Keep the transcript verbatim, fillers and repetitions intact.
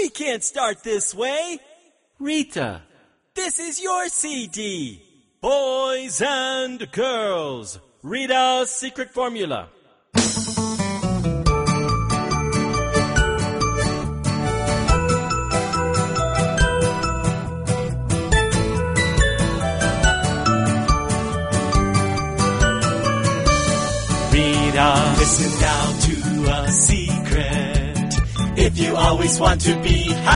We can't start this way. Rita, This is your C D. Boys and girls, Rita's secret formula. Rita, listen now to a secret. If you always want to be happy,